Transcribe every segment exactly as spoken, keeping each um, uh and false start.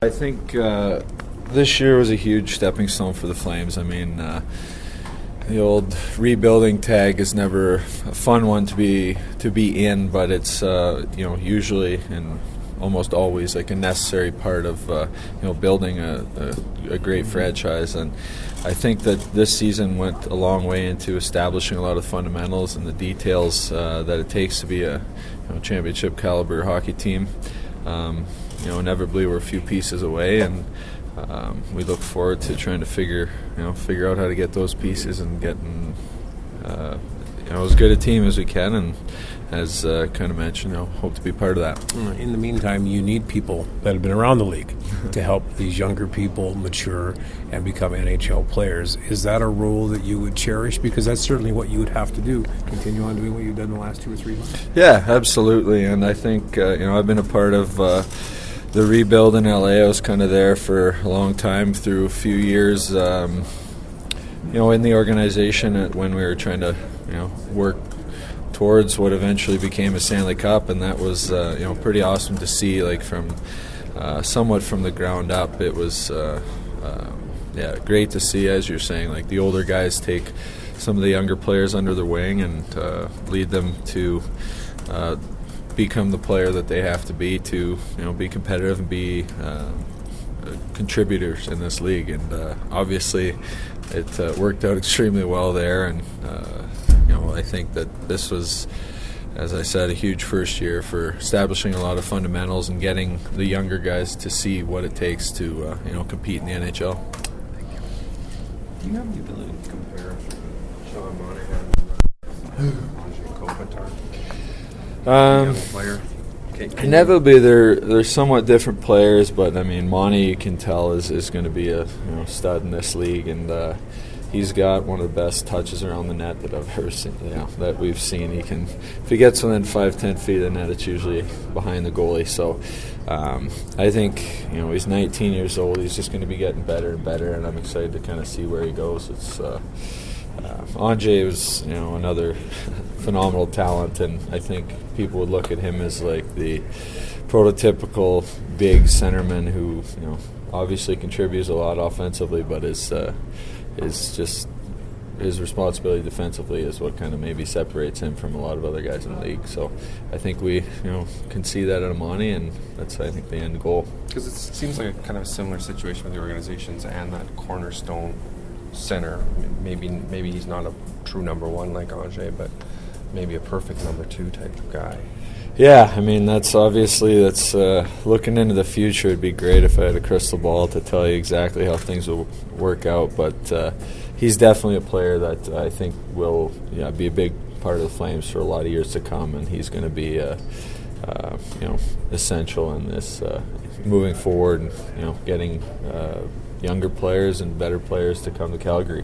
I think uh, this year was a huge stepping stone for the Flames. I mean, uh, the old rebuilding tag is never a fun one to be to be in, but it's uh, you know usually and almost always like a necessary part of uh, you know building a, a, a great franchise. And I think that this season went a long way into establishing a lot of fundamentals and the details uh, that it takes to be a you know, championship caliber hockey team. Um, you know, inevitably we're a few pieces away, and um, we look forward to trying to figure, you know, figure out how to get those pieces and getting, uh, you know, as good a team as we can. And as uh, kind of mentioned, you know, hope to be part of that. In the meantime, you need people that have been around the league to help these younger people mature and become N H L players. Is that a role that you would cherish? Because that's certainly what you would have to do, continue on doing what you've done the last two or three months. Yeah, absolutely. And I think, uh, you know, I've been a part of uh, the rebuild in L A. I was kind of there for a long time through a few years, um, you know, in the organization when we were trying to, you know, work towards what eventually became a Stanley Cup, and that was uh, you know pretty awesome to see, like from uh, somewhat from the ground up. It was uh, uh, yeah great to see, as you're saying, like the older guys take some of the younger players under their wing and uh, lead them to uh, become the player that they have to be to you know be competitive and be uh, contributors in this league. And uh, obviously it uh, worked out extremely well there, and uh, you know I think that this was, as I said, a huge first year for establishing a lot of fundamentals and getting the younger guys to see what it takes to uh, you know compete in the N H L. Do you have the ability to compare Sean Monahan and Anze Kopitar? Um, player. Okay, Inevitably, they're they're somewhat different players, but I mean, Monty, you can tell, is, is going to be a you know stud in this league, and uh, he's got one of the best touches around the net that I've ever seen. You know, that we've seen. He can, if he gets within five, ten feet of the net, it's usually behind the goalie. So, um, I think you know he's nineteen years old. He's just going to be getting better and better, and I'm excited to kind of see where he goes. It's. Uh, Uh, Anze was, you know, another phenomenal talent, and I think people would look at him as like the prototypical big centerman who, you know, obviously contributes a lot offensively, but is uh, is just his responsibility defensively is what kind of maybe separates him from a lot of other guys in the league. So I think we, you know, can see that in Amani, and that's I think the end goal. Because it seems like a kind of a similar situation with the organizations and that cornerstone center. Maybe maybe he's not a true number one like Anze, but maybe a perfect number two type of guy. Yeah, I mean that's obviously that's uh, looking into the future. It'd be great if I had a crystal ball to tell you exactly how things will work out, but uh, he's definitely a player that I think will yeah, be a big part of the Flames for a lot of years to come, and he's going to be uh, uh, you know essential in this uh, moving forward, and you know getting. Uh, younger players and better players to come to Calgary.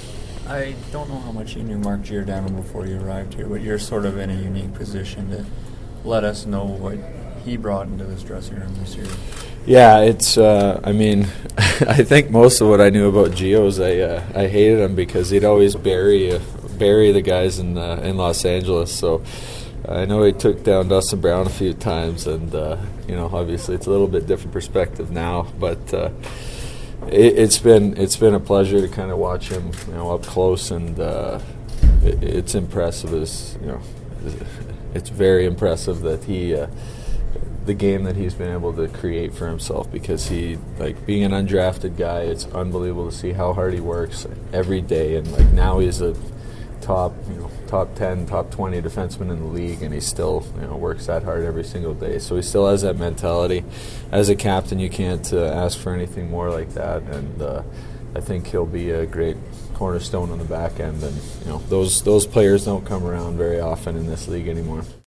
I don't know how much you knew Mark Giordano before you arrived here, but you're sort of in a unique position to let us know what he brought into this dressing room this year. Yeah, it's, uh, I mean, I think most of what I knew about Gio is I, uh, I hated him because he'd always bury, uh, bury the guys in, uh, in Los Angeles, so I know he took down Dustin Brown a few times, and, uh, you know, obviously it's a little bit different perspective now, but uh, It, it's been it's been a pleasure to kind of watch him, you know, up close, and uh, it, it's impressive. As you know, it's very impressive that he, uh, the game that he's been able to create for himself. Because he, like being an undrafted guy, it's unbelievable to see how hard he works every day, and like now he's a top, you know, top ten, top twenty defenseman in the league, and he still, you know, works that hard every single day. So he still has that mentality. As a captain, you can't uh, ask for anything more like that, and uh, I think he'll be a great cornerstone on the back end. And you know, those those players don't come around very often in this league anymore.